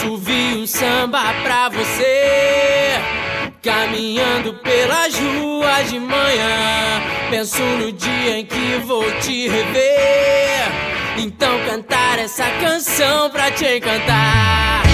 Assovio um samba pra você, caminhando pelas ruas de manhã. Penso no dia em que vou te rever, então cantar essa canção pra te encantar.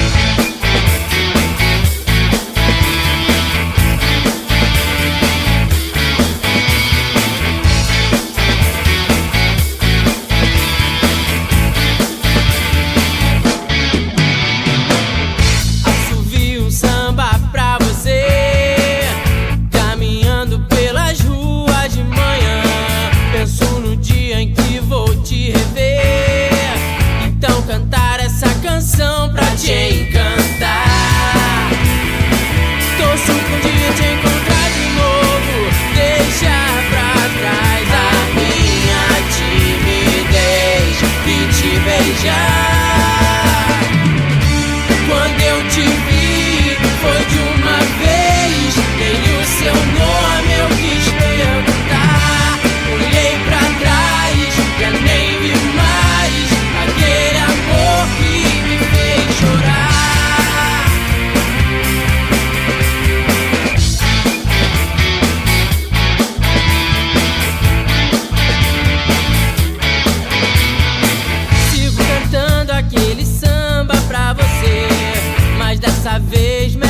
Pra te encantar, torço pra um dia te encontrar de novo, deixar pra trás a minha timidez e te beijar. Quando eu te vi, foi de uma vez, nem o seu nome eu quis perguntar. Olhei pra trás, já nem vi mais aquele amor que chorar. Sigo cantando aquele samba pra você, mas dessa vez